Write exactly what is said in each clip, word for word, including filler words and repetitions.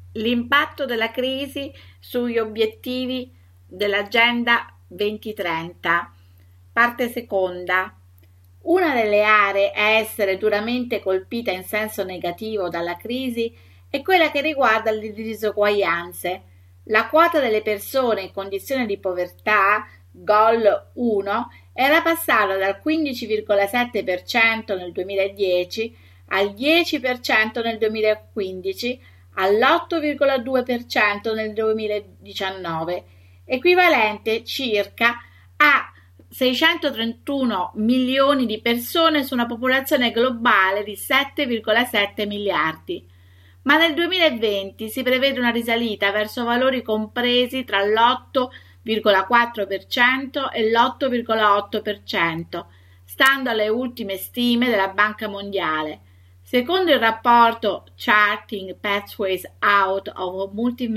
L'impatto della crisi sugli obiettivi dell'Agenda duemilatrenta. Parte seconda. Una delle aree a essere duramente colpita in senso negativo dalla crisi è quella che riguarda le disuguaglianze. La quota delle persone in condizione di povertà, Goal uno, era passata dal quindici virgola sette per cento nel duemiladieci al dieci per cento nel duemilaquindici all'otto virgola due per cento nel duemiladiciannove, equivalente circa a seicentotrentuno milioni di persone su una popolazione globale di sette virgola sette miliardi. Ma nel duemilaventi si prevede una risalita verso valori compresi tra l'otto virgola quattro per cento e l'otto virgola otto per cento, stando alle ultime stime della Banca Mondiale. Secondo il rapporto Charting Pathways Out of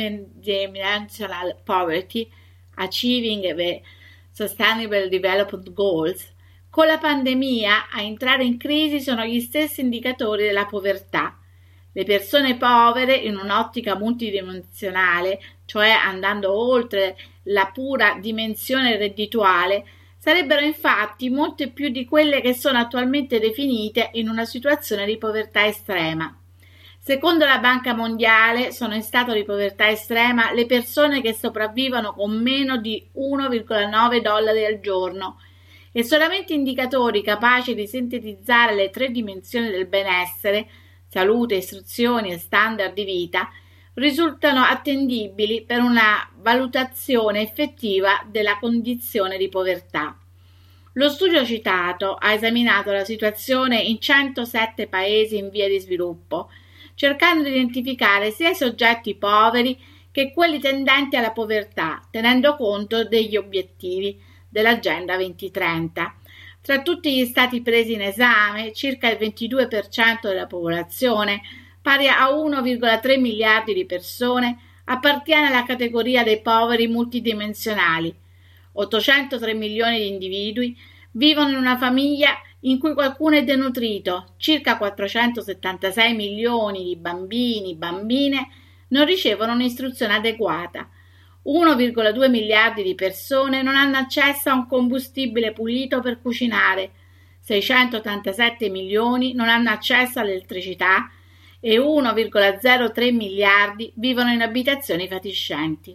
Multidimensional Poverty, Achieving the Sustainable Development Goals, con la pandemia a entrare in crisi sono gli stessi indicatori della povertà. Le persone povere in un'ottica multidimensionale, cioè andando oltre la pura dimensione reddituale, sarebbero infatti molte più di quelle che sono attualmente definite in una situazione di povertà estrema. Secondo la Banca Mondiale sono in stato di povertà estrema le persone che sopravvivono con meno di uno virgola nove dollari al giorno e solamente indicatori capaci di sintetizzare le tre dimensioni del benessere, salute, istruzioni e standard di vita, risultano attendibili per una valutazione effettiva della condizione di povertà. Lo studio citato ha esaminato la situazione in centosette paesi in via di sviluppo, cercando di identificare sia i soggetti poveri che quelli tendenti alla povertà, tenendo conto degli obiettivi dell'Agenda duemilatrenta. Tra tutti gli stati presi in esame, circa il ventidue per cento della popolazione, pari a uno virgola tre miliardi di persone, appartiene alla categoria dei poveri multidimensionali. ottocentotre milioni di individui vivono in una famiglia in cui qualcuno è denutrito, circa quattrocentosettantasei milioni di bambini e bambine non ricevono un'istruzione adeguata, uno virgola due miliardi di persone non hanno accesso a un combustibile pulito per cucinare, seicentottantasette milioni non hanno accesso all'elettricità e uno virgola zero tre miliardi vivono in abitazioni fatiscenti.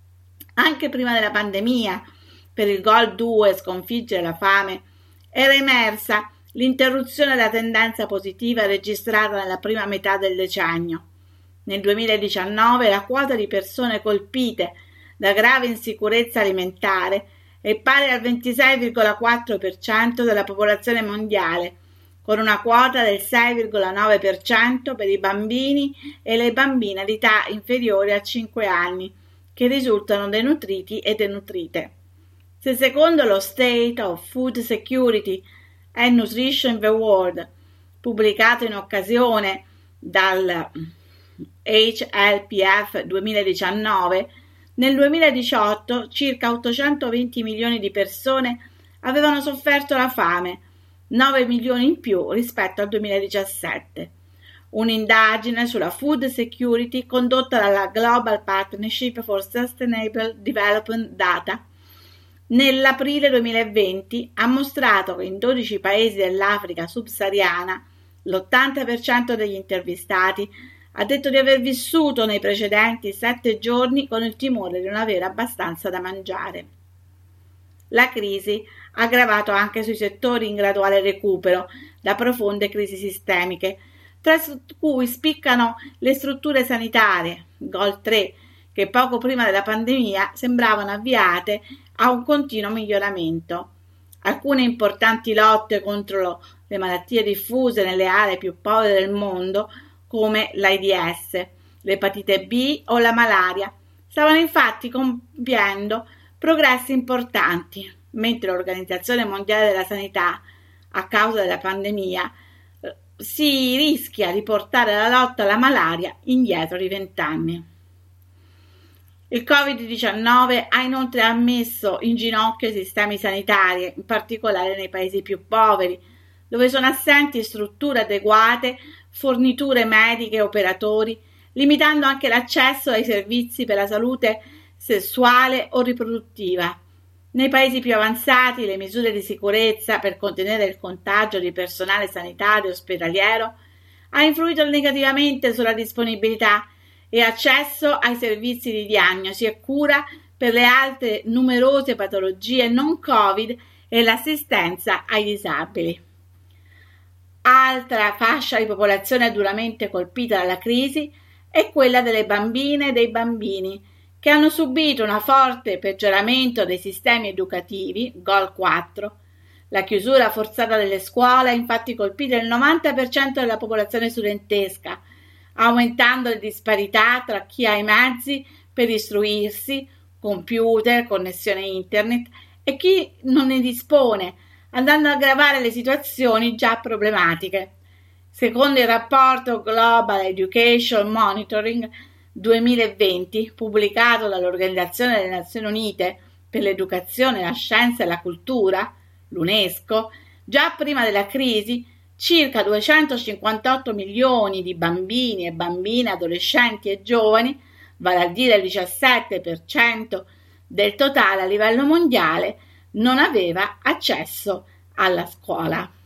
Anche prima della pandemia, per il Goal due sconfiggere la fame, era emersa l'interruzione della tendenza positiva registrata nella prima metà del decennio. Nel duemiladiciannove la quota di persone colpite da grave insicurezza alimentare è pari al ventisei virgola quattro per cento della popolazione mondiale, con una quota del sei virgola nove per cento per i bambini e le bambine di età inferiore a cinque anni, che risultano denutriti e denutrite. Se secondo lo State of Food Security and Nutrition in the World, pubblicato in occasione dal H L P F duemiladiciannove, nel duemiladiciotto circa ottocentoventi milioni di persone avevano sofferto la fame, nove milioni in più rispetto al duemiladiciassette. Un'indagine sulla food security condotta dalla Global Partnership for Sustainable Development Data nell'aprile duemilaventi ha mostrato che in dodici paesi dell'Africa subsahariana l'ottanta per cento degli intervistati ha detto di aver vissuto nei precedenti sette giorni con il timore di non avere abbastanza da mangiare. La crisi ha aggravato anche sui settori in graduale recupero da profonde crisi sistemiche, tra cui spiccano le strutture sanitarie, Goal tre, che poco prima della pandemia sembravano avviate a un continuo miglioramento. Alcune importanti lotte contro le malattie diffuse nelle aree più povere del mondo, come l'AIDS, l'epatite B o la malaria, stavano infatti compiendo progressi importanti, mentre l'Organizzazione Mondiale della Sanità, a causa della pandemia, si rischia di portare la lotta alla malaria indietro di vent'anni. Il covid diciannove ha inoltre messo in ginocchio i sistemi sanitari, in particolare nei paesi più poveri, dove sono assenti strutture adeguate, forniture mediche e operatori, limitando anche l'accesso ai servizi per la salute sessuale o riproduttiva. Nei paesi più avanzati le misure di sicurezza per contenere il contagio di personale sanitario ospedaliero ha influito negativamente sulla disponibilità e accesso ai servizi di diagnosi e cura per le altre numerose patologie non Covid e l'assistenza ai disabili. Altra fascia di popolazione duramente colpita dalla crisi è quella delle bambine e dei bambini, che hanno subito un forte peggioramento dei sistemi educativi, Goal quattro. La chiusura forzata delle scuole ha infatti colpito il novanta per cento della popolazione studentesca, aumentando le disparità tra chi ha i mezzi per istruirsi, computer, connessione internet, e chi non ne dispone, andando a aggravare le situazioni già problematiche. Secondo il rapporto Global Education Monitoring duemilaventi, pubblicato dall'Organizzazione delle Nazioni Unite per l'Educazione, la Scienza e la Cultura, l'UNESCO, già prima della crisi, circa duecentocinquantotto milioni di bambini e bambine, adolescenti e giovani, vale a dire il diciassette per cento del totale a livello mondiale, non aveva accesso alla scuola.